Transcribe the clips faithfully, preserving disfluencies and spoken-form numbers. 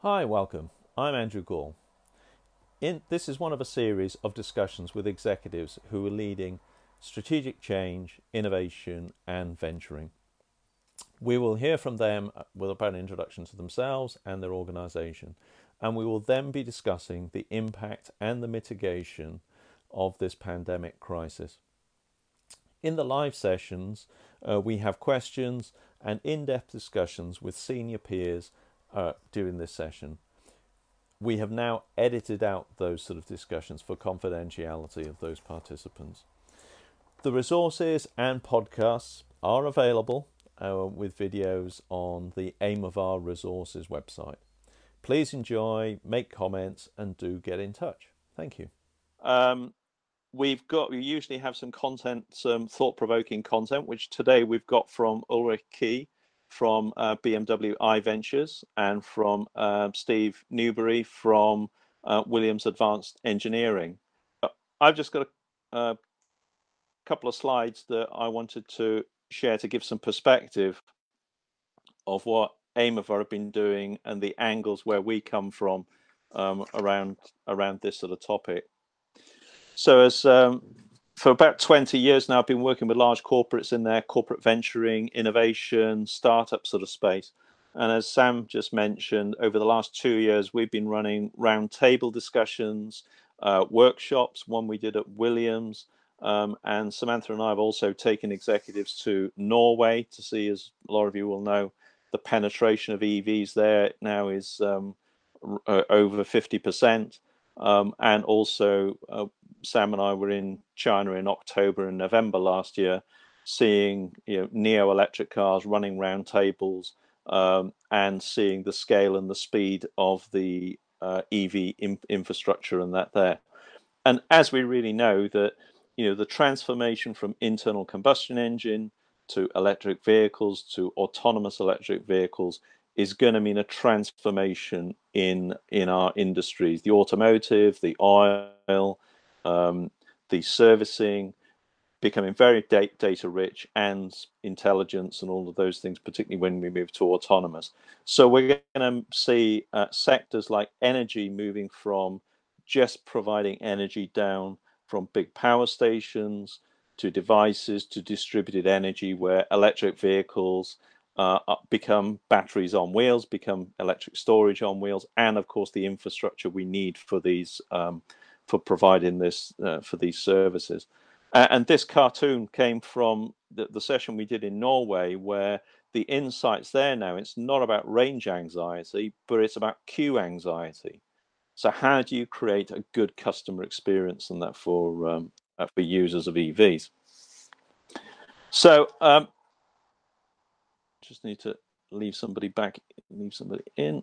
Hi, welcome. I'm Andrew Gall. In, this is one of a series of discussions with executives who are leading strategic change, innovation, and venturing. We will hear from them with about an introduction to themselves and their organisation, and we will then be discussing the impact and the mitigation of this pandemic crisis. In the live sessions, uh, we have questions and in-depth discussions with senior peers uh, during this session. We have now edited out those sort of discussions for confidentiality of those participants. The resources and podcasts are available uh, with videos on the Aim of Our Resources website. Please enjoy, make comments, and do get in touch. Thank you. Um, we've got, we usually have some content, some thought-provoking content, which today we've got from Ulrich Key from uh, B M W iVentures and from uh, Steve Newberry from uh, Williams Advanced Engineering. Uh, I've just got a, a couple of slides that I wanted to share to give some perspective of what Aimover have been doing and the angles where we come from um, around around this sort of topic. So as um, for about twenty years now, I've been working with large corporates in their corporate venturing, innovation, startup sort of space. And as Sam just mentioned, over the last two years, we've been running roundtable discussions, uh, workshops, one we did at Williams. Um, and Samantha and I have also taken executives to Norway to see, as a lot of you will know, the penetration of E Vs there now is um, uh, over fifty percent. Um, and also, uh, Sam and I were in China in October and November last year, seeing you know neo electric cars running round tables um, and seeing the scale and the speed of the uh, E V in infrastructure and that there. And as we really know that you know the transformation from internal combustion engine to electric vehicles to autonomous electric vehicles is going to mean a transformation in in our industries, the automotive, the oil, um, the servicing, becoming very data rich and intelligence and all of those things, particularly when we move to autonomous. So we're going to see uh, sectors like energy moving from just providing energy down from big power stations to devices to distributed energy, where electric vehicles uh, become batteries on wheels, become electric storage on wheels, and of course the infrastructure we need for these um, for providing this uh, for these services. Uh, and this cartoon came from the, the session we did in Norway, where the insights there now, it's not about range anxiety, but it's about queue anxiety. So how do you create a good customer experience and that for um, uh, for users of E Vs? So um, just need to leave somebody back, leave somebody in.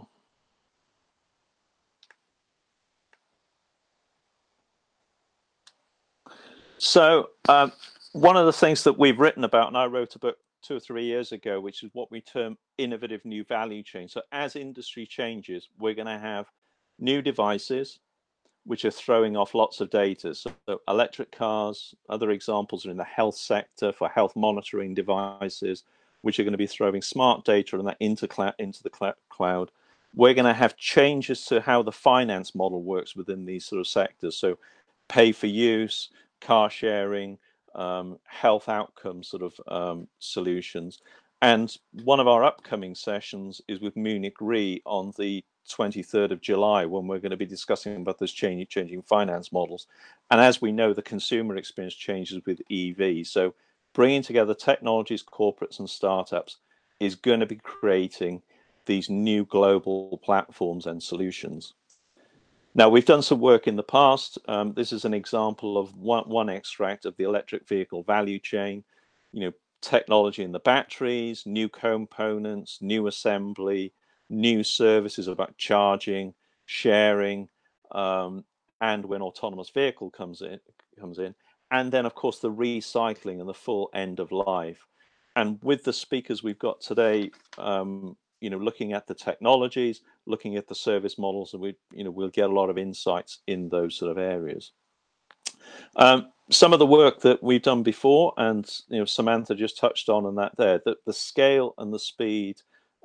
So um, one of the things that we've written about, and I wrote a book two or three years ago, which is what we term innovative new value chain. So as industry changes, we're going to have new devices which are throwing off lots of data. So, so electric cars, other examples are in the health sector for health monitoring devices, which are going to be throwing smart data and that into, into the cloud. We're going to have changes to how the finance model works within these sort of sectors. So pay for use, car sharing, um, health outcome sort of um, solutions. And one of our upcoming sessions is with Munich Re on the twenty-third of July, when we're going to be discussing about those changing, changing finance models. And as we know, the consumer experience changes with E V. So bringing together technologies, corporates and startups is going to be creating these new global platforms and solutions. Now, we've done some work in the past. Um, this is an example of one, one extract of the electric vehicle value chain, you know, technology in the batteries, new components, new assembly, new services about charging, sharing, um, and when autonomous vehicle comes in, comes in, and then of course the recycling and the full end of life. And with the speakers we've got today, um, you know, looking at the technologies, looking at the service models, and we, you know, we'll get a lot of insights in those sort of areas. Um, some of the work that we've done before, and you know, Samantha just touched on, and that there, that the scale and the speed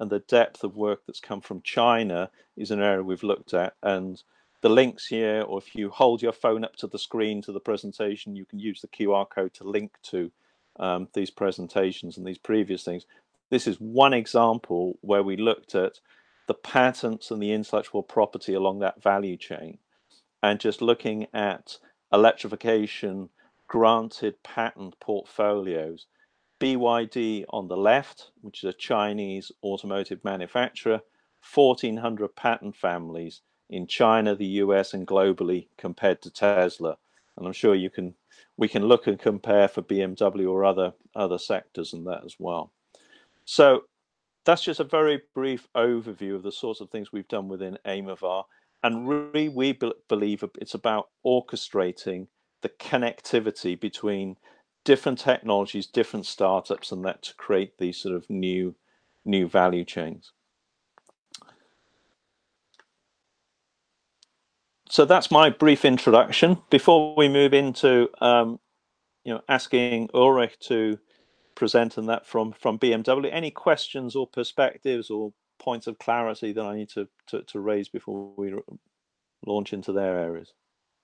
and the depth of work that's come from China is an area we've looked at. And the links here, or if you hold your phone up to the screen to the presentation, you can use the Q R code to link to um, these presentations and these previous things. This is one example where we looked at the patents and the intellectual property along that value chain, and just looking at electrification granted patent portfolios. B Y D on the left, which is a Chinese automotive manufacturer, fourteen hundred patent families in China, the U S, and globally compared to Tesla. And I'm sure you can, we can look and compare for B M W or other other sectors in that as well. So that's just a very brief overview of the sorts of things we've done within Amovar. And really, we be believe it's about orchestrating the connectivity between different technologies, different startups, and that to create these sort of new, new value chains. So that's my brief introduction. Before we move into, um, you know, asking Ulrich to present and that from from B M W, any questions or perspectives or points of clarity that I need to to, to raise before we launch into their areas?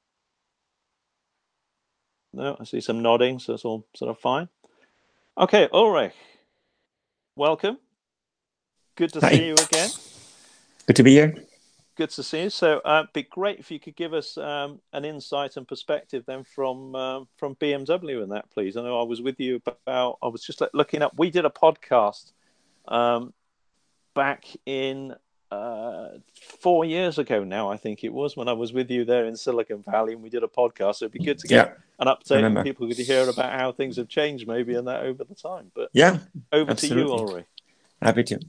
No, I see some nodding, so it's all sort of fine. Okay, Ulrich, welcome. Good to Hi. see you again. Good to be here. Good to see you. So, uh, it'd be great if you could give us um, an insight and perspective then from um, from B M W in that, please. I know I was with you about. I was just looking up. We did a podcast um, back in uh, four years ago now. I think it was when I was with you there in Silicon Valley, and we did a podcast. So it'd be good to get Yeah, an I update and remember. people could hear about how things have changed, maybe, and that over the time. But Yeah, over to you, absolutely. Ulrich. Happy to.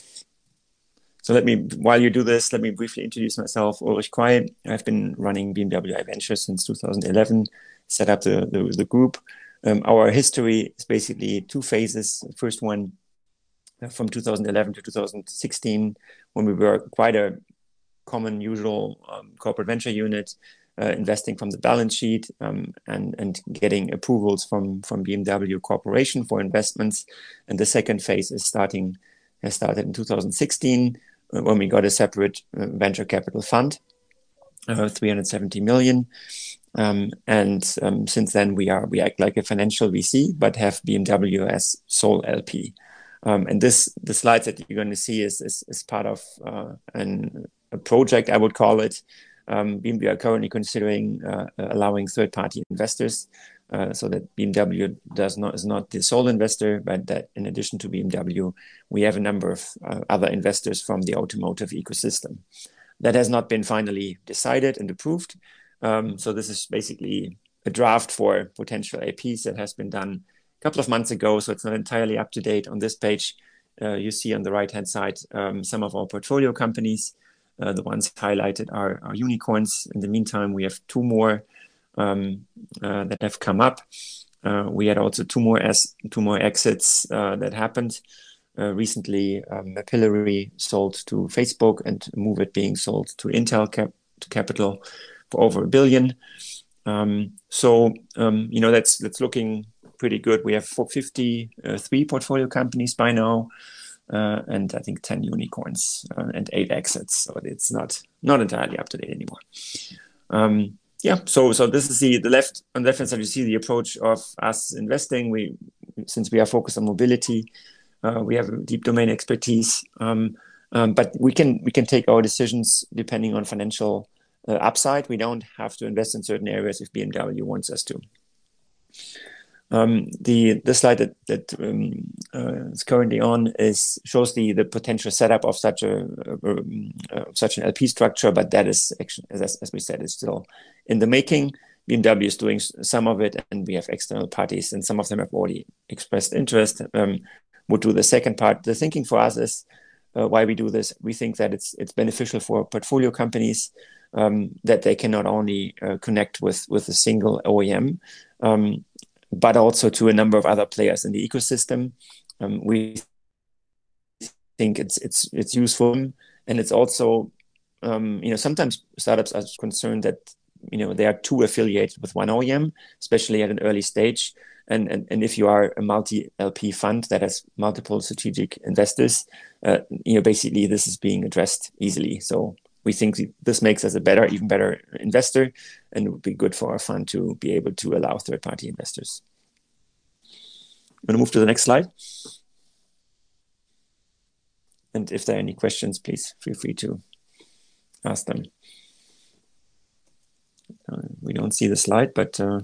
So let me, while you do this, let me briefly introduce myself. Ulrich Quay. I've been running B M W i Ventures since two thousand eleven, set up the, the, the group. Um, our history is basically two phases. The first one uh, from two thousand eleven to two thousand sixteen, when we were quite a common, usual um, corporate venture unit, uh, investing from the balance sheet um, and, and getting approvals from, from B M W Corporation for investments. And the second phase is starting, has started in two thousand sixteen, uh, when we got a separate uh, venture capital fund, uh, three hundred seventy million. Um, and um, since then, we are we act like a financial V C, but have B M W as sole L P. Um, and this the slides that you're going to see is is, is part of uh, an, a project, I would call it. Um, B M W are currently considering uh, allowing third-party investors, uh, so that B M W does not is not the sole investor, but that in addition to B M W, we have a number of uh, other investors from the automotive ecosystem. That has not been finally decided and approved. Um, so this is basically a draft for potential A Ps that has been done a couple of months ago. So it's not entirely up to date. On this page, uh, you see on the right-hand side um, some of our portfolio companies. Uh, the ones highlighted are, are unicorns. In the meantime, we have two more um, uh, that have come up. Uh, we had also two more as two more exits uh, that happened. Uh, recently, um, Mapillary sold to Facebook, and Moovit being sold to Intel Cap- to Capital for over a billion. Um, so, um, you know, that's that's looking pretty good. We have fifty-three portfolio companies by now, uh, and I think ten unicorns uh, and eight exits. So it's not not entirely up to date anymore. Um, yeah. So so this is the the left on the left hand side. You see the approach of us investing. We since we are focused on mobility. Uh, we have deep domain expertise, um, um, but we can we can take our decisions depending on financial uh, upside. We don't have to invest in certain areas if B M W wants us to. Um, the the slide that that um, uh, is currently on is shows the the potential setup of such a uh, uh, such an L P structure, but that is actually, as as we said, is still in the making. B M W is doing some of it, and we have external parties, and some of them have already expressed interest. Um, would do the second part. The thinking for us is uh, why we do this. We think that it's it's beneficial for portfolio companies um, that they can not only uh, connect with with a single O E M, um, but also to a number of other players in the ecosystem. Um, we think it's it's it's useful, and it's also um, you know sometimes startups are concerned that you know they are too affiliated with one O E M, especially at an early stage. And, and, and if you are a multi-L P fund that has multiple strategic investors, uh, you know, basically this is being addressed easily. So we think this makes us a better, even better investor, and it would be good for our fund to be able to allow third-party investors. I'm going to move to the next slide. And if there are any questions, please feel free to ask them. Uh, we don't see the slide, but uh,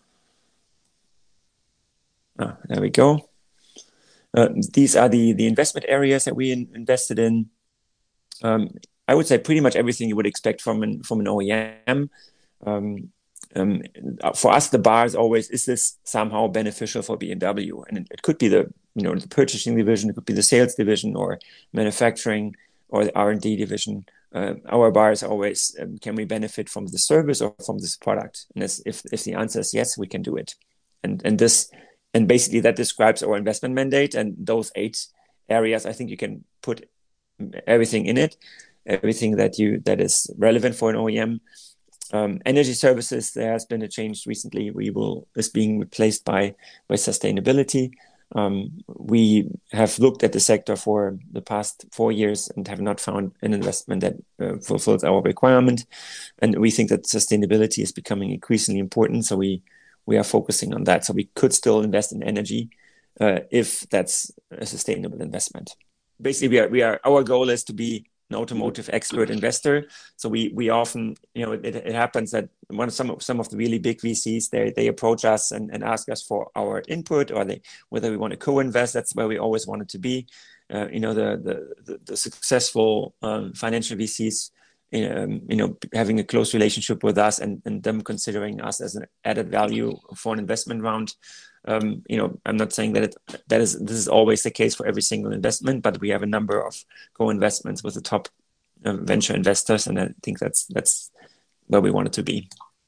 ah, there we go. Uh, these are the, the investment areas that we in, invested in. Um, I would say pretty much everything you would expect from an, from an O E M. Um, um, for us, the bar is always, is this somehow beneficial for B M W? And it, it could be the, you know, the purchasing division, it could be the sales division, or manufacturing, or the R and D division. Uh, our bar is always, um, can we benefit from the service or from this product? And if, if the answer is yes, we can do it. And, and this, and basically that describes our investment mandate, and those eight areas, I think you can put everything in it, everything that you, that is relevant for an O E M. Um, energy services, there has been a change recently. We will, is being replaced by, by sustainability. Um, we have looked at the sector for the past four years and have not found an investment that uh, fulfills our requirement. And we think that sustainability is becoming increasingly important. So we, we are focusing on that. So we could still invest in energy uh, if that's a sustainable investment. Basically, we are, we are, our goal is to be an automotive expert investor. So we we often, you know, it, it happens that one of some of some of the really big V Cs, they they approach us and, and ask us for our input, or they whether we want to co-invest. That's where we always wanted to be. Uh, you know, the the the, the successful um, financial V Cs, um, you know, having a close relationship with us and and them considering us as an added value for an investment round. Um, you know, I'm not saying that it, that is this is always the case for every single investment, but we have a number of co-investments with the top uh, venture investors, and I think that's that's where we want it to be.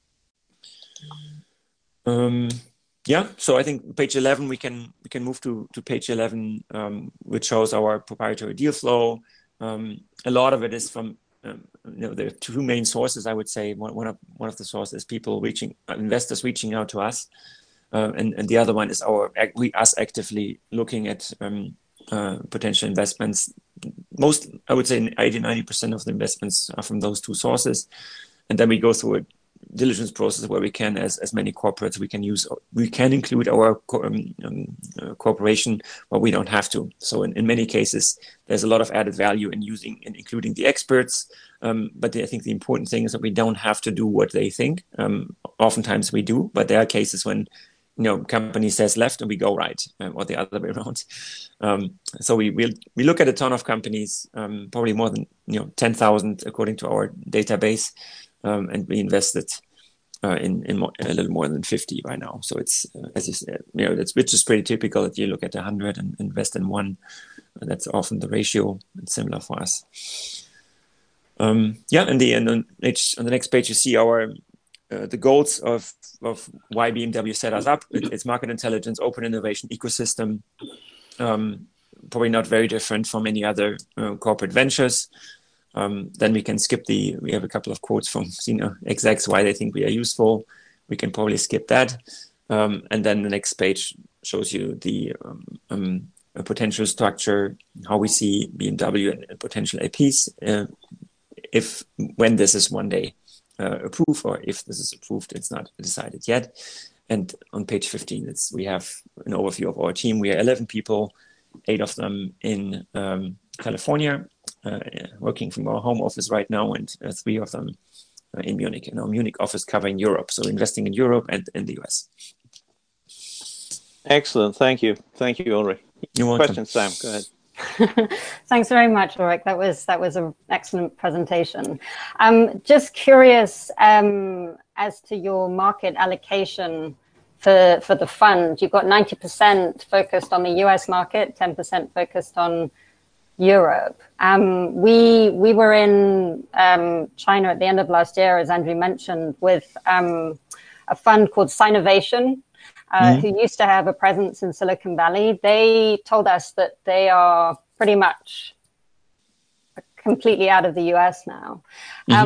Um, yeah, so I think page eleven we can we can move to to page eleven, um, which shows our proprietary deal flow. Um, a lot of it is from um, you know, there are two main sources. I would say one one of one of the sources is people reaching uh, investors reaching out to us. Uh, and, and the other one is our we us actively looking at um, uh, potential investments. Most, I would say, eighty, ninety percent of the investments are from those two sources. And then we go through a diligence process where we can, as, as many corporates, we can use, we can include our co um, um, uh, corporation, but we don't have to. So in, in many cases, there's a lot of added value in using and including the experts. Um, but I think the important thing is that we don't have to do what they think. Um, oftentimes we do, but there are cases when, you know, company says left and we go right, um, or the other way around. Um, so we we'll, we look at a ton of companies, um, probably more than, you know, ten thousand according to our database, um, and we invested uh, in in more, a little more than fifty right now. So it's uh, as you said, you know, that's which is pretty typical that you look at a hundred and invest in one. Uh, that's often the ratio. It's similar for us. Um, yeah, and the and on, on the next page you see our. Uh, the goals of, of why B M W set us up. It, it's market intelligence, open innovation, ecosystem. Um, probably not very different from any other uh, corporate ventures. Um, then we can skip the, we have a couple of quotes from senior execs why they think we are useful. We can probably skip that. Um, and then the next page shows you the um, um, potential structure, how we see B M W and, and potential A Ps, uh, if, when this is one day Uh, approved, or if this is approved, it's not decided yet. And on page fifteen, it's we have an overview of our team. We are eleven people, eight of them in um, California, uh, working from our home office right now, and uh, three of them uh, in Munich, in our Munich office covering Europe. So investing in Europe and in the U S. Excellent. Thank you. Thank you, Ulrich. You're welcome. Question, Sam. Go ahead. Thanks very much, Ulrich. That was that was an excellent presentation. Um, just curious um, as to your market allocation for for the fund. You've got ninety percent focused on the U S market, ten percent focused on Europe. Um, we we were in um, China at the end of last year, as Andrew mentioned, with um, a fund called Sinovation. Uh, mm-hmm. Who used to have a presence in Silicon Valley. They told us that they are pretty much completely out of the U S now. Mm-hmm. Um,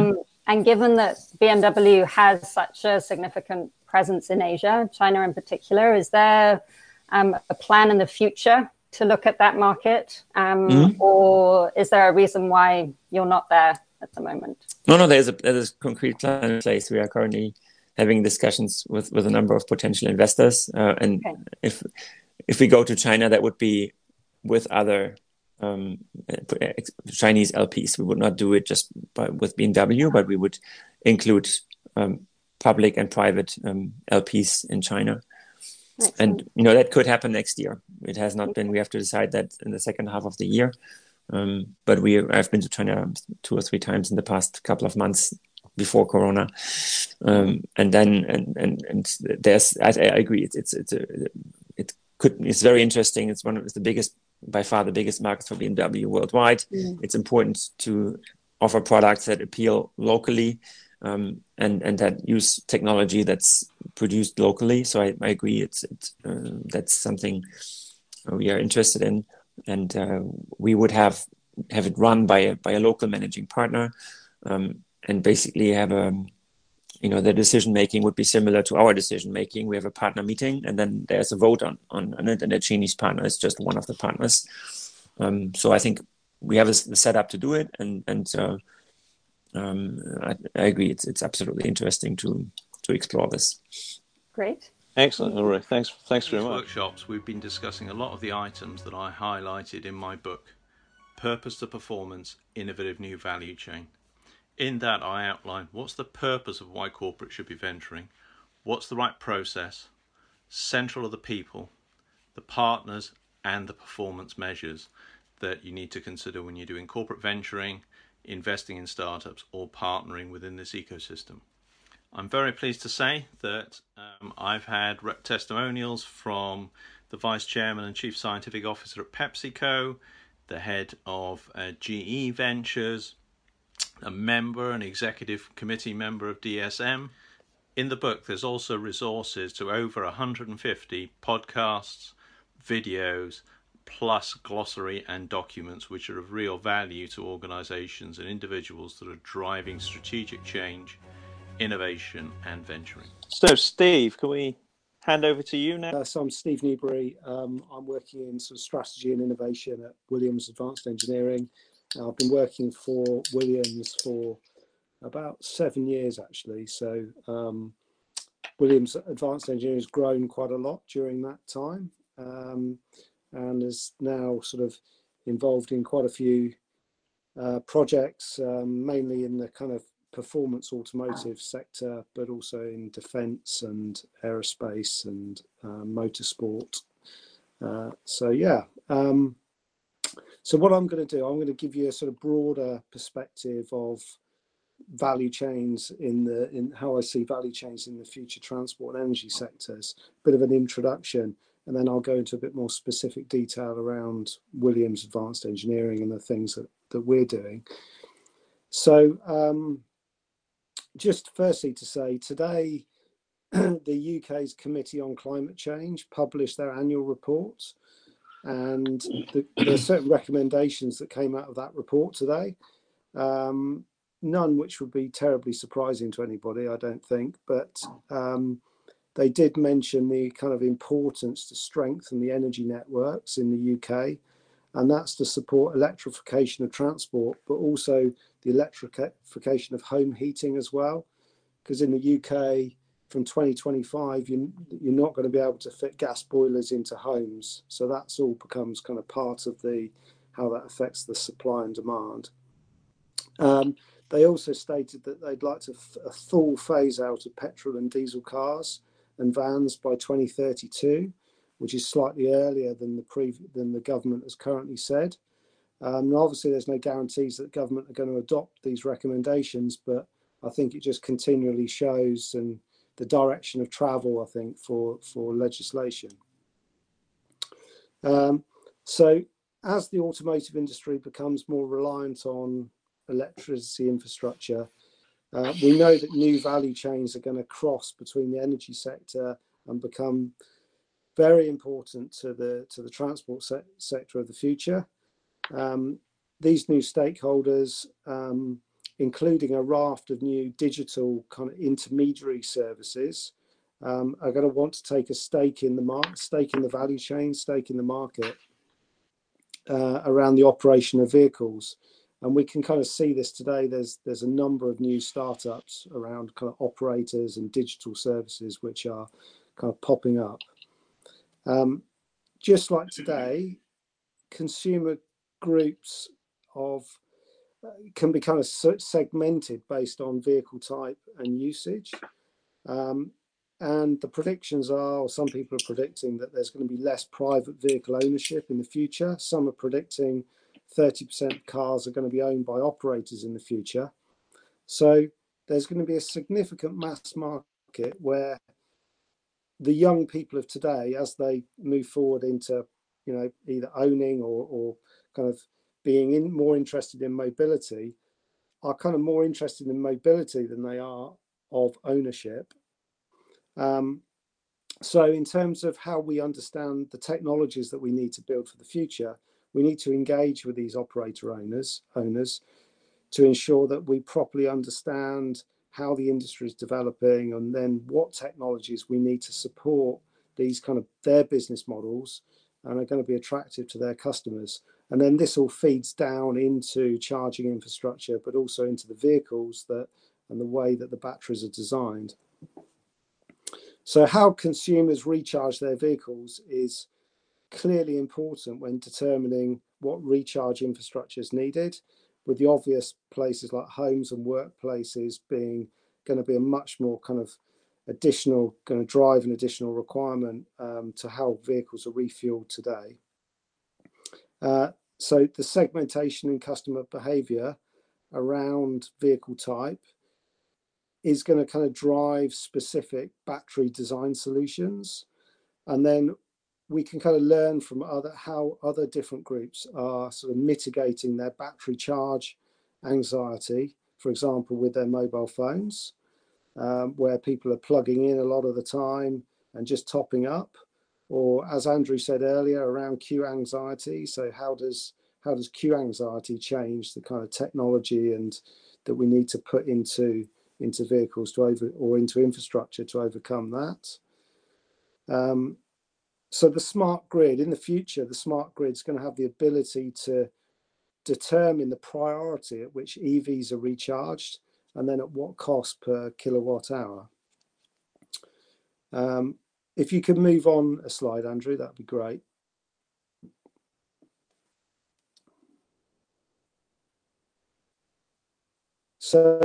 and given that B M W has such a significant presence in Asia, China in particular, is there um, a plan in the future to look at that market? Um, mm-hmm. Or is there a reason why you're not there at the moment? No, no, there's a, there's a concrete plan in place. We are currently having discussions with, with a number of potential investors. Uh, and okay. if if we go to China, that would be with other um, Chinese L Ps. We would not do it just by, with B M W, but we would include um, public and private um, L Ps in China. Excellent. And, you know, that could happen next year. It has not been. We have to decide that in the second half of the year. Um, but we, I've been to China two or three times in the past couple of months before Corona, um, and then and and and there's I, I agree it's it's it's a, it could it's very interesting. It's one of it's the biggest by far the biggest markets for B M W worldwide. Mm. It's important to offer products that appeal locally um, and and that use technology that's produced locally. So I, I agree. It's it's uh, that's something we are interested in. And uh, we would have have it run by a by a local managing partner, um, and basically have a, you know, the decision making would be similar to our decision making. We have a partner meeting, and then there's a vote on on, on it, and the Chinese partner is just one of the partners. Um, so I think we have a, the setup to do it, and and uh, um, I, I agree. It's it's absolutely interesting to to explore this. Great. Excellent, Ulrich. Thanks, thanks very In much. Workshops, we've been discussing a lot of the items that I highlighted in my book, Purpose to Performance, Innovative New Value Chain. In that, I outline what's the purpose of why corporate should be venturing, what's the right process, central are the people, the partners, and the performance measures that you need to consider when you're doing corporate venturing, investing in startups, or partnering within this ecosystem. I'm very pleased to say that um, I've had testimonials from the Vice Chairman and Chief Scientific Officer at PepsiCo, the head of uh, G E Ventures, a member, an executive committee member of D S M. In the book, there's also resources to over one hundred fifty podcasts, videos, plus glossary and documents which are of real value to organizations and individuals that are driving strategic change, innovation and venturing. So Steve, can we hand over to you now? Uh, so I'm Steve Newbury. Um, I'm working in sort of strategy and innovation at Williams Advanced Engineering. Uh, I've been working for Williams for about seven years actually. So um, Williams Advanced Engineering has grown quite a lot during that time um, and is now sort of involved in quite a few uh, projects, um, mainly in the kind of performance automotive sector, but also in defense and aerospace and uh, motorsport. Uh, so yeah, um, so what I'm going to do, I'm going to give you a sort of broader perspective of value chains in the in how I see value chains in the future transport and energy sectors, a bit of an introduction, and then I'll go into a bit more specific detail around Williams Advanced Engineering and the things that, that we're doing. So um, just firstly to say, today the U K's Committee on Climate Change published their annual report, and the, there are certain recommendations that came out of that report today, um, none which would be terribly surprising to anybody, I don't think, but um, they did mention the kind of importance to strengthen the energy networks in the U K, and that's to support electrification of transport, but also the electrification of home heating as well, because in the U K from twenty twenty-five you, you're not going to be able to fit gas boilers into homes, so that's all becomes kind of part of the how that affects the supply and demand. Um, they also stated that they'd like to f a full phase out of petrol and diesel cars and vans by twenty thirty-two, which is slightly earlier than the pre than the government has currently said. Um, obviously, there's no guarantees that the government are going to adopt these recommendations, but I think it just continually shows and the direction of travel, I think, for, for legislation. Um, so as the automotive industry becomes more reliant on electricity infrastructure, uh, we know that new value chains are going to cross between the energy sector and become very important to the, to the transport se sector of the future. Um, these new stakeholders um, including a raft of new digital kind of intermediary services, um, are going to want to take a stake in the market, stake in the value chain, stake in the market uh, around the operation of vehicles. And we can kind of see this today. There's there's a number of new startups around kind of operators and digital services which are kind of popping up. Um, just like today, consumer groups of uh, can be kind of segmented based on vehicle type and usage. Um, and the predictions are, or some people are predicting, that there's going to be less private vehicle ownership in the future. Some are predicting thirty percent of cars are going to be owned by operators in the future. So there's going to be a significant mass market where the young people of today, as they move forward into, you know, either owning or, or kind of being in, more interested in mobility, are kind of more interested in mobility than they are of ownership. Um, so in terms of how we understand the technologies that we need to build for the future, we need to engage with these operator owners, owners to ensure that we properly understand how the industry is developing, and then what technologies we need to support these kind of their business models and are going to be attractive to their customers. And then this all feeds down into charging infrastructure, but also into the vehicles that and the way that the batteries are designed. So how consumers recharge their vehicles is clearly important when determining what recharge infrastructure is needed, with the obvious places like homes and workplaces being going to be a much more kind of additional, going to drive an additional requirement um, to how vehicles are refueled today. Uh, so the segmentation in customer behavior around vehicle type is going to kind of drive specific battery design solutions. And then we can kind of learn from other how other different groups are sort of mitigating their battery charge anxiety, for example, with their mobile phones, um, where people are plugging in a lot of the time and just topping up, or as Andrew said earlier, around queue anxiety. So how does how does queue anxiety change the kind of technology and that we need to put into into vehicles to over or into infrastructure to overcome that? Um, So the smart grid, in the future, the smart grid is going to have the ability to determine the priority at which E Vs are recharged and then at what cost per kilowatt hour. Um, if you could move on a slide, Andrew, that'd be great. So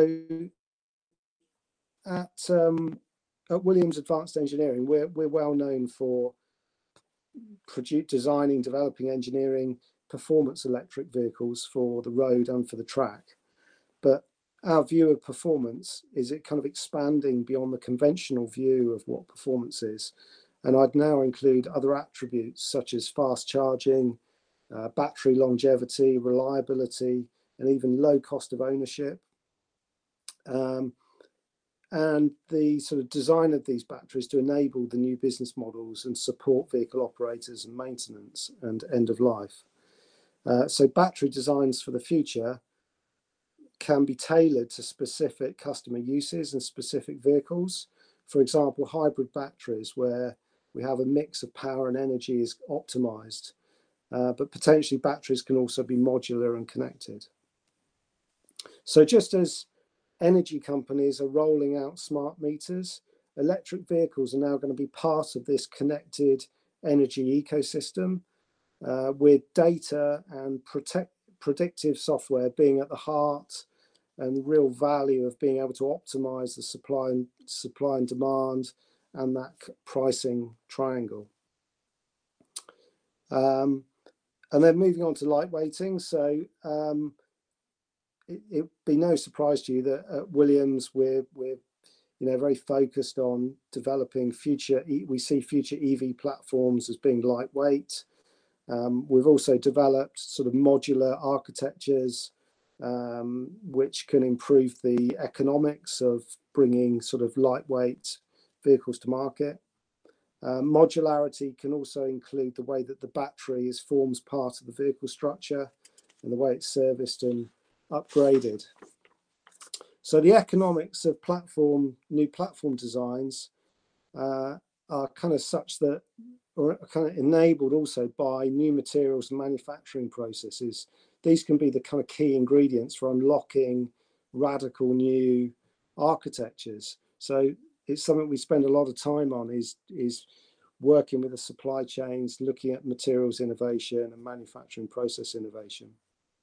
at, um, at Williams Advanced Engineering, we're, we're well known for produce, designing, developing, engineering performance electric vehicles for the road and for the track. But our view of performance is it kind of expanding beyond the conventional view of what performance is. And I'd now include other attributes such as fast charging, uh, battery longevity, reliability, and even low cost of ownership. Um, and the sort of design of these batteries to enable the new business models and support vehicle operators and maintenance and end of life. Uh, so battery designs for the future can be tailored to specific customer uses and specific vehicles. For example, hybrid batteries where we have a mix of power and energy is optimized, uh, but potentially batteries can also be modular and connected. So just as energy companies are rolling out smart meters, electric vehicles are now going to be part of this connected energy ecosystem, uh, with data and protect, predictive software being at the heart and the real value of being able to optimize the supply and supply and demand and that pricing triangle. Um, and then moving on to lightweighting. So um, it, it'd be no surprise to you that at Williams we're we're you know very focused on developing future. We see future E V platforms as being lightweight. Um, we've also developed sort of modular architectures, um, which can improve the economics of bringing sort of lightweight vehicles to market. Uh, modularity can also include the way that the battery is forms part of the vehicle structure and the way it's serviced and upgraded. So the economics of platform, new platform designs uh, are kind of such that, or are kind of enabled also by new materials and manufacturing processes. These can be the kind of key ingredients for unlocking radical new architectures. So it's something we spend a lot of time on, is, is working with the supply chains, looking at materials innovation and manufacturing process innovation.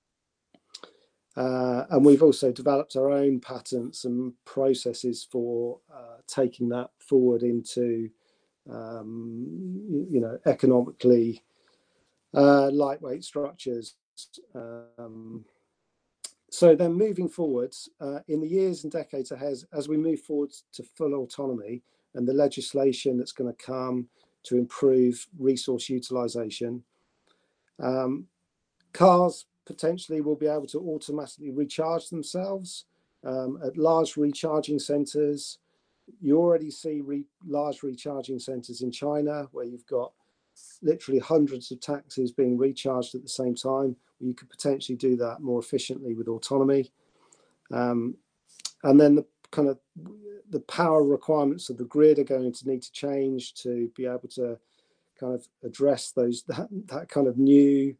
Uh, and we've also developed our own patents and processes for uh, taking that forward into, um, you know, economically uh, lightweight structures. Um, so then moving forwards, uh, in the years and decades ahead, as we move forward to full autonomy and the legislation that's going to come to improve resource utilization, um, cars potentially will be able to automatically recharge themselves um, at large recharging centers. You already see re large recharging centers in China where you've got literally hundreds of taxis being recharged at the same time. You could potentially do that more efficiently with autonomy. Um, and then the kind of the power requirements of the grid are going to need to change to be able to kind of address those that, that kind of new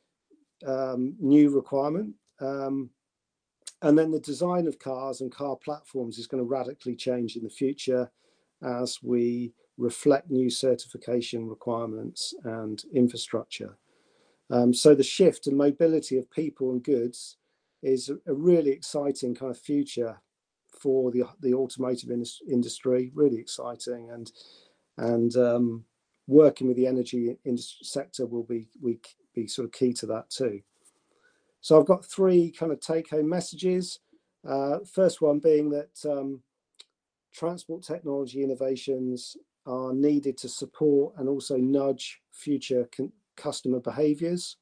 Um, new requirement. Um, and then the design of cars and car platforms is going to radically change in the future as we reflect new certification requirements and infrastructure. Um, so the shift in mobility of people and goods is a, a really exciting kind of future for the, the automotive indus industry, really exciting. And, and um, working with the energy industry sector will be, we, be sort of key to that too. So I've got three kind of take-home messages. Uh, first one being that um, transport technology innovations are needed to support and also nudge future customer behaviours.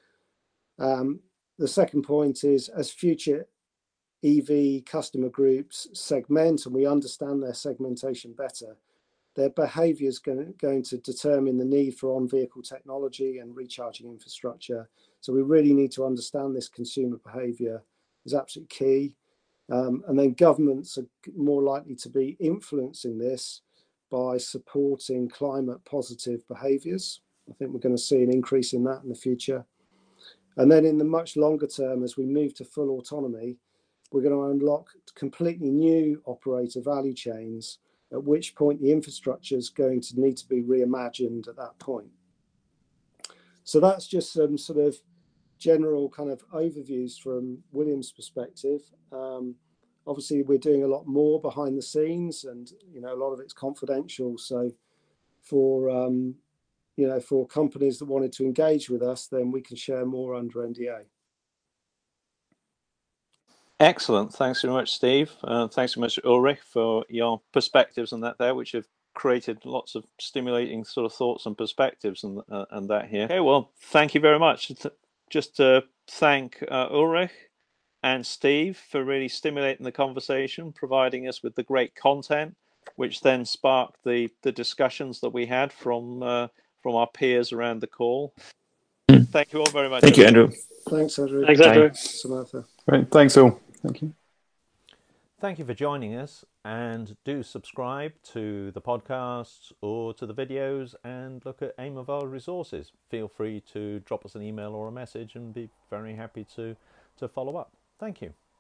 Um, the second point is, as future E V customer groups segment and we understand their segmentation better, their behaviour is going, going to determine the need for on-vehicle technology and recharging infrastructure. So we really need to understand this consumer behaviour is absolutely key. Um, and then governments are more likely to be influencing this by supporting climate positive behaviours. I think we're going to see an increase in that in the future. And then in the much longer term, as we move to full autonomy, we're going to unlock completely new operator value chains, at which point the infrastructure is going to need to be reimagined at that point. So that's just some sort of general kind of overviews from Williams' perspective. Um, obviously, we're doing a lot more behind the scenes, and you know a lot of it's confidential. So for um, you know for companies that wanted to engage with us, then we can share more under N D A. Excellent. Thanks very much, Steve. Uh, thanks very much, Ulrich, for your perspectives on that there, which have created lots of stimulating sort of thoughts and perspectives and, uh, and that here. Okay, well, thank you very much. Just to thank uh, Ulrich and Steve for really stimulating the conversation, providing us with the great content, which then sparked the, the discussions that we had from, uh, from our peers around the call. Mm. Thank you all very much. Thank everyone. you, Andrew. Thanks, Andrew. Thanks, Andrew. Bye. Samantha. Right. Thanks all. Thank you. Thank you for joining us, and do subscribe to the podcasts or to the videos and look at AIM of our resources. Feel free to drop us an email or a message and be very happy to, to follow up. Thank you.